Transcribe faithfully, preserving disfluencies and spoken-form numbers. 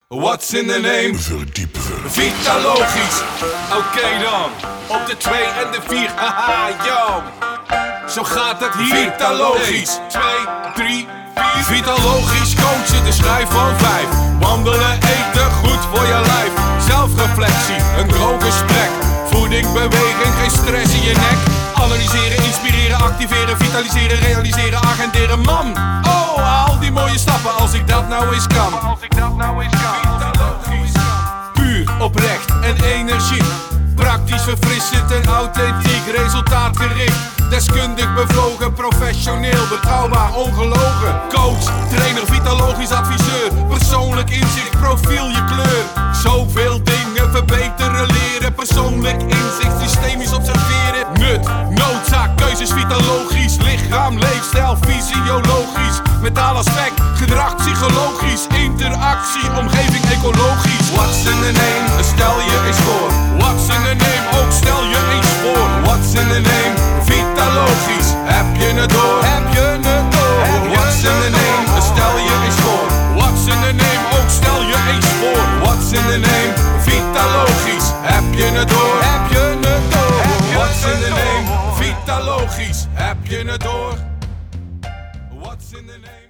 What's in the name? Verdiepen. Vitalogisch. Oké okay dan. Op de twee en de vier. Haha, yo. Zo gaat het hier. Vitalogisch. twee, drie, vier. Vitalogisch coachen, de schijf van vijf. Wandelen, eten, goed voor je lijf. Zelfreflectie, een droog gesprek. Voeding, beweging, geen stress in je nek. Analyseren, inspireren, activeren, vitaliseren, realiseren, agenderen. Man, oh, al die mooie stappen als ik dat nou eens kan. Als ik dat nou eens kan. Vitalogisch. Puur, oprecht en energiek. Praktisch, verfrissend en authentiek. Resultaatgericht, deskundig, bevlogen, professioneel, betrouwbaar, ongelogen. Coach, trainer, vitalogisch adviseur. Persoonlijk inzicht, profiel, je kleur. Zoveel dingen verbeteren, leren. Persoonlijk inzicht, systemisch observeren. Nut, noodzaak, keuzes, vitalogisch. Lichaam, leefstijl, fysiologisch. Mentaal aspect, gedrag, psychologisch. Interactie, omgeving, ecologisch. What's in the name? Stel je eens voor. What's in the name? Ook stel je eens voor. What's in the name? Vitalogisch. Heb je het door? Heb je het door? What's in the name? Stel je eens voor. What's in the name? Ook stel je eens voor. What's in the name? Vitalogisch. Heb je het door? Heb je het door? What's in the name? Vitalogisch. Heb je het door? What's in the name?